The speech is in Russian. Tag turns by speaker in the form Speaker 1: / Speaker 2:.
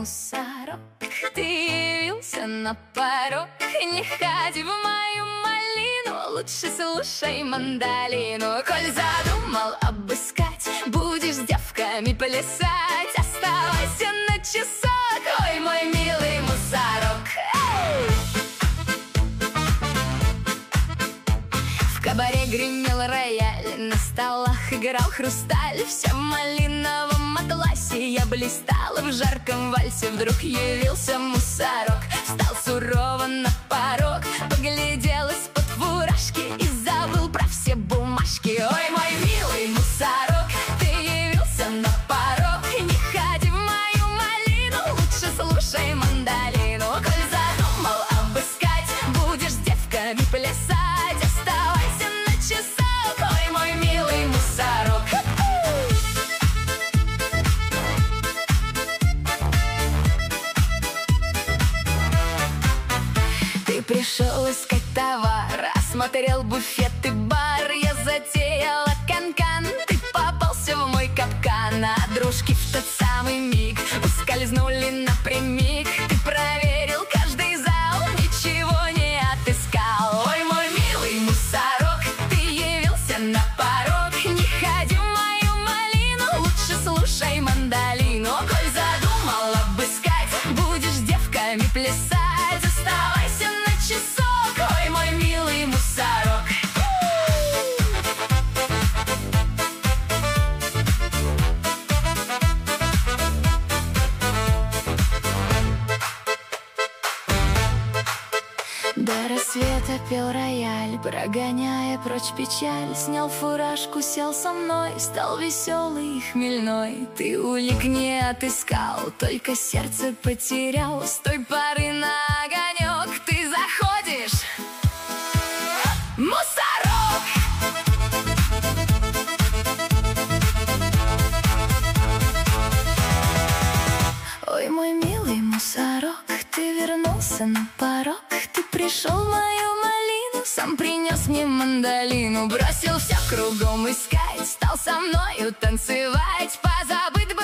Speaker 1: мусорок, ты явился на порог. Не ходи в мою малину, лучше слушай мандолину. Коль задумал обыскать, будешь с девками плясать, оставайся на часок, ой, мой милый мусорок. В кабаре гремел рояль, на столах играл хрусталь. Вся в малиновом атласе я блистала в жарком вальсе. Вдруг явился мусорок, встал сурово на порог, поглядел из-под фуражки и забыл про все бумажки. Ой, мой милый мусорок, ты явился на порог. Не ходи в мою малину, лучше слушай мандолину. Коль задумал обыскать, будешь с девками плясать, оставайся на часок, ой, мой милый мусорок. Ты пришел искать товар, осмотрел буфет и бар. Я затеяла канкан, ты попался в мой капкан. А дружки в тот самый миг ускользнули напрямик. Ты проверил каждый зал, ничего не отыскал. Ой, мой милый мусорок, ты явился на порог. Не ходи в мою малину, лучше слушай мандолину. Коль задумал обыскать, будешь с девками плясать, оставайся на часок, ой, мой милый мусорок. До рассвета пел рояль, прогоняя прочь печаль. Снял фуражку, сел со мной, стал веселый и хмельной. Ты улик не отыскал, только сердце потерял. С той поры на огонек ты заходишь, мусорок! Ой, мой милый мусорок, ты вернулся на порог. Ты пришел в мою малину, сам принес мне мандолину. Бросил все кругом искать, стал со мною танцевать, позабыть